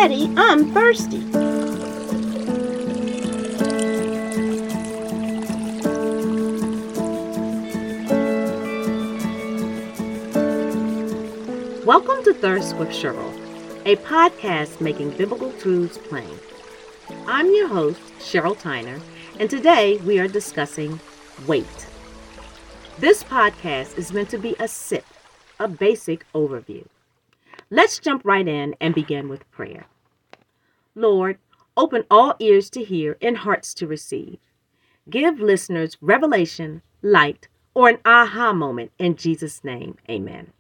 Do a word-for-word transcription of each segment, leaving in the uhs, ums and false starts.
Daddy, I'm thirsty. Welcome to Thirst with Cheryl, a podcast making biblical truths plain. I'm your host, Cheryl Tyner, and today we are discussing weight. This podcast is meant to be a sip, a basic overview. Let's jump right in and begin with prayer. Lord, open all ears to hear and hearts to receive. Give listeners revelation, light, or an aha moment in Jesus' name. Amen.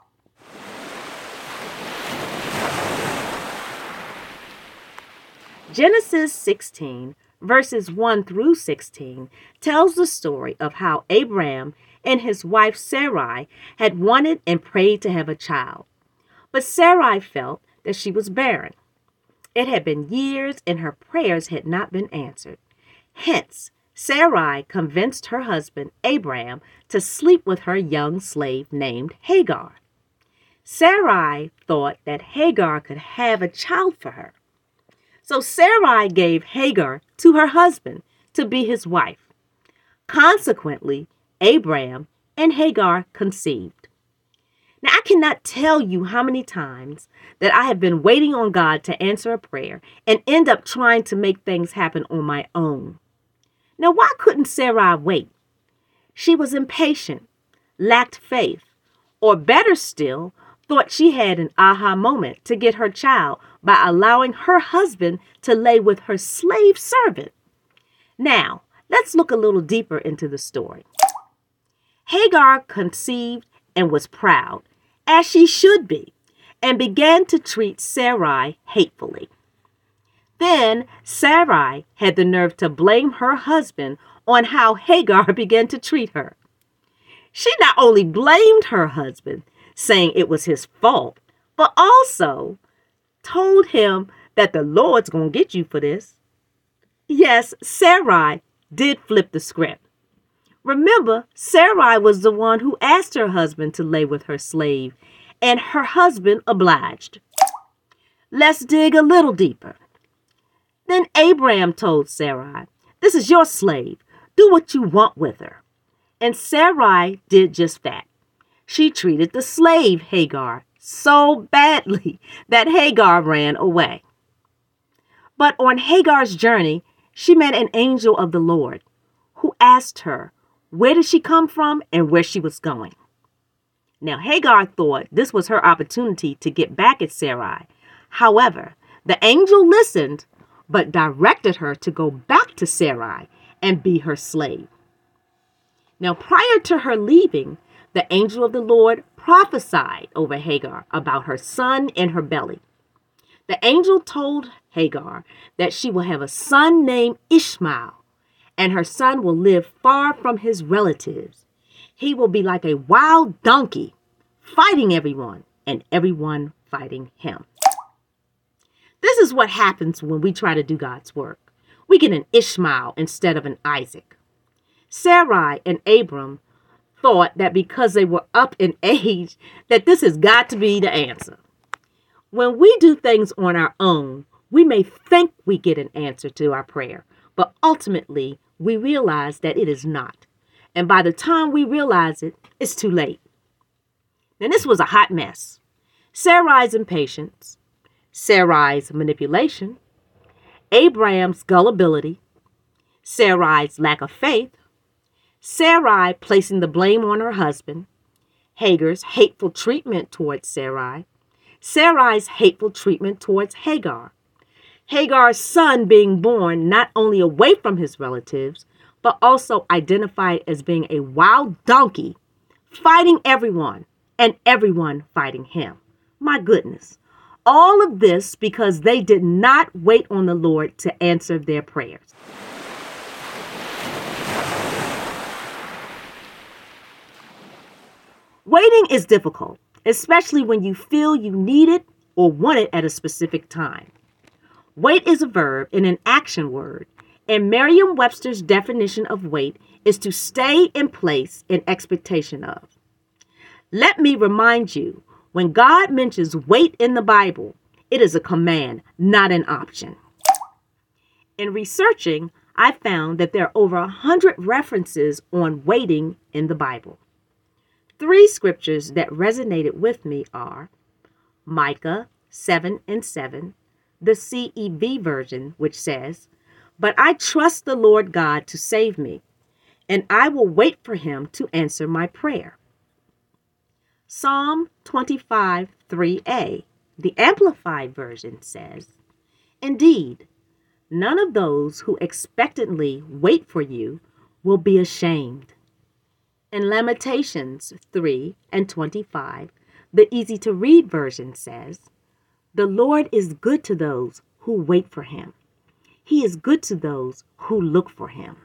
Genesis sixteen, verses one through sixteen, tells the story of how Abraham and his wife Sarai had wanted and prayed to have a child. But Sarai felt that she was barren. It had been years and her prayers had not been answered. Hence, Sarai convinced her husband Abraham to sleep with her young slave named Hagar. Sarai thought that Hagar could have a child for her. So Sarai gave Hagar to her husband to be his wife. Consequently, Abraham and Hagar conceived. Now, I cannot tell you how many times that I have been waiting on God to answer a prayer and end up trying to make things happen on my own. Now, why couldn't Sarai wait? She was impatient, lacked faith, or better still, thought she had an aha moment to get her child by allowing her husband to lay with her slave servant. Now, let's look a little deeper into the story. Hagar conceived and was proud, as she should be, and began to treat Sarai hatefully. Then Sarai had the nerve to blame her husband on how Hagar began to treat her. She not only blamed her husband, saying it was his fault, but also told him that the Lord's going to get you for this. Yes, Sarai did flip the script. Remember, Sarai was the one who asked her husband to lay with her slave, and her husband obliged. Let's dig a little deeper. Then Abraham told Sarai, "This is your slave. Do what you want with her." And Sarai did just that. She treated the slave, Hagar, so badly that Hagar ran away. But on Hagar's journey, she met an angel of the Lord who asked her where did she come from and where she was going. Now, Hagar thought this was her opportunity to get back at Sarai. However, the angel listened, but directed her to go back to Sarai and be her slave. Now, prior to her leaving, the angel of the Lord prophesied over Hagar about her son in her belly. The angel told Hagar that she will have a son named Ishmael, and her son will live far from his relatives. He will be like a wild donkey, fighting everyone, and everyone fighting him. This is what happens when we try to do God's work. We get an Ishmael instead of an Isaac. Sarai and Abram thought that because they were up in age, that this has got to be the answer. When we do things on our own, we may think we get an answer to our prayer, but ultimately we realize that it is not. And by the time we realize it, it's too late. Now, this was a hot mess. Sarai's impatience, Sarai's manipulation, Abraham's gullibility, Sarai's lack of faith, Sarai placing the blame on her husband, Hagar's hateful treatment towards Sarai, Sarai's hateful treatment towards Hagar, Hagar's son being born not only away from his relatives, but also identified as being a wild donkey, fighting everyone, and everyone fighting him. My goodness. All of this because they did not wait on the Lord to answer their prayers. Waiting is difficult, especially when you feel you need it or want it at a specific time. Wait is a verb and an action word, and Merriam-Webster's definition of wait is to stay in place in expectation of. Let me remind you, when God mentions wait in the Bible, It is a command, not an option. In researching, I found that there are over a hundred references on waiting in the Bible. Three scriptures that resonated with me are Micah seven and seven, the C E V version, which says, "But I trust the Lord God to save me, and I will wait for him to answer my prayer." Psalm twenty-five, three a, the Amplified version says, "Indeed, none of those who expectantly wait for you will be ashamed." In Lamentations three and twenty-five, the Easy to Read version says, "The Lord is good to those who wait for him. He is good to those who look for him."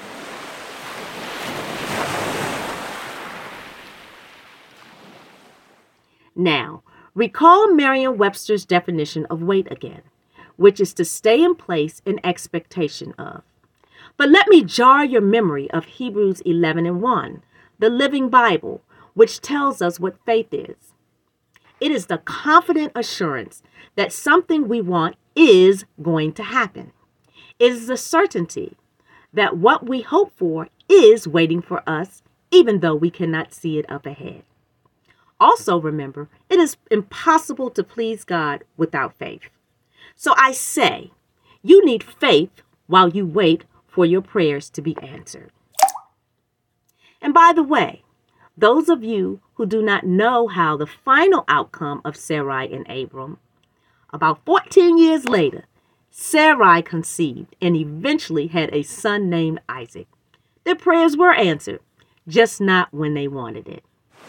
Now, recall Merriam-Webster's definition of wait again, which is to stay in place in expectation of. But let me jar your memory of Hebrews eleven and one, the Living Bible, which tells us what faith is. It is the confident assurance that something we want is going to happen. It is the certainty that what we hope for is waiting for us, even though we cannot see it up ahead. Also remember, it is impossible to please God without faith. So I say, you need faith while you wait for your prayers to be answered. And by the way, those of you who do not know how the final outcome of Sarai and Abram, about fourteen years later, Sarai conceived and eventually had a son named Isaac. Their prayers were answered, just not when they wanted it.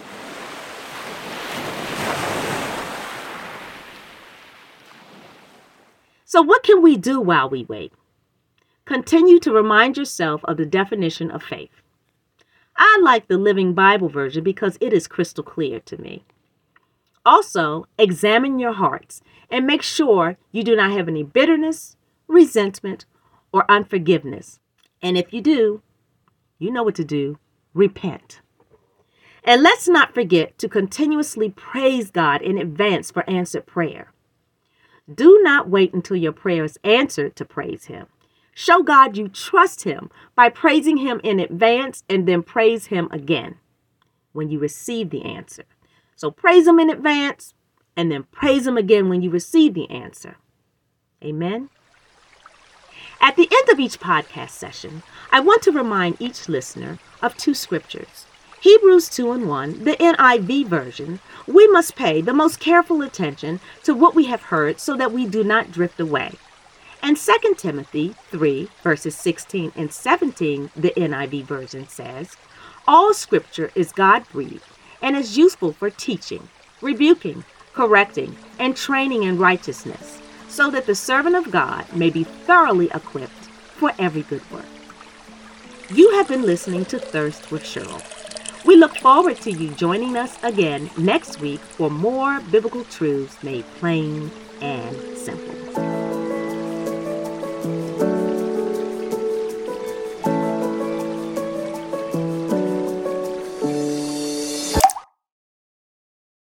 So what can we do while we wait? Continue to remind yourself of the definition of faith. I like the Living Bible version because it is crystal clear to me. Also, examine your hearts and make sure you do not have any bitterness, resentment, or unforgiveness. And if you do, you know what to do. Repent. And let's not forget to continuously praise God in advance for answered prayer. Do not wait until your prayer is answered to praise him. Show God you trust him by praising him in advance and then praise him again when you receive the answer. So praise him in advance and then praise him again when you receive the answer. Amen. At the end of each podcast session, I want to remind each listener of two scriptures. Hebrews two and one, the N I V version, we must pay the most careful attention to what we have heard so that we do not drift away. And Second Timothy three, verses sixteen and seventeen, the N I V version says, "All scripture is God-breathed and is useful for teaching, rebuking, correcting, and training in righteousness, so that the servant of God may be thoroughly equipped for every good work." You have been listening to Thirst with Cheryl. We look forward to you joining us again next week for more biblical truths made plain and simple.